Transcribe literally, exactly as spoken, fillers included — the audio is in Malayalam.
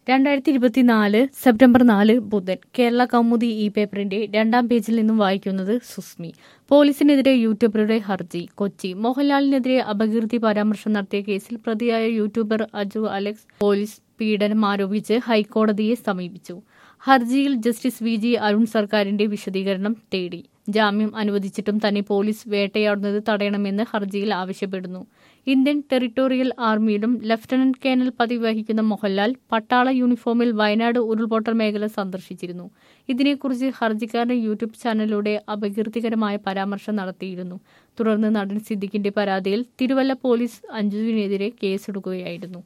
രണ്ടായിരത്തി ഇരുപത്തിനാല് സെപ്റ്റംബർ നാല് ബുധൻ. കേരള കൗമുദി ഇ പേപ്പറിന്റെ രണ്ടാം പേജിൽ നിന്നും വായിക്കുന്നത് സുസ്മി. പോലീസിനെതിരെ യൂട്യൂബറുടെ ഹർജി. കൊച്ചി. മോഹൻലാലിനെതിരെ അപകീർത്തി പരാമർശം നടത്തിയ കേസിൽ പ്രതിയായ യൂട്യൂബർ അജു അലക്സ് പോലീസ് പീഡനം ആരോപിച്ച് ഹൈക്കോടതിയെ സമീപിച്ചു. ഹർജിയിൽ ജസ്റ്റിസ് വി ജി അരുൺ സർക്കാരിന്റെ വിശദീകരണം തേടി. ജാമ്യം അനുവദിച്ചിട്ടും തന്നെ പോലീസ് വേട്ടയാടുന്നത് തടയണമെന്ന് ഹർജിയിൽ ആവശ്യപ്പെടുന്നു. ഇന്ത്യൻ ടെറിട്ടോറിയൽ ആർമിയിലും ലഫ്റ്റനന്റ് കേണൽ പദവി വഹിക്കുന്ന മോഹൻലാൽ പട്ടാള യൂണിഫോമിൽ വയനാട് ഉരുൾപൊട്ടൽ മേഖല സന്ദർശിച്ചിരുന്നു. ഇതിനെക്കുറിച്ച് ഹർജിക്കാരൻ യൂട്യൂബ് ചാനലിലൂടെ അപകീർത്തികരമായ പരാമർശം നടത്തിയിരുന്നു. തുടർന്ന് നടൻ സിദ്ദിഖിന്റെ പരാതിയിൽ തിരുവല്ല പോലീസ് അഞ്ജുവിനെതിരെ കേസെടുക്കുകയായിരുന്നു.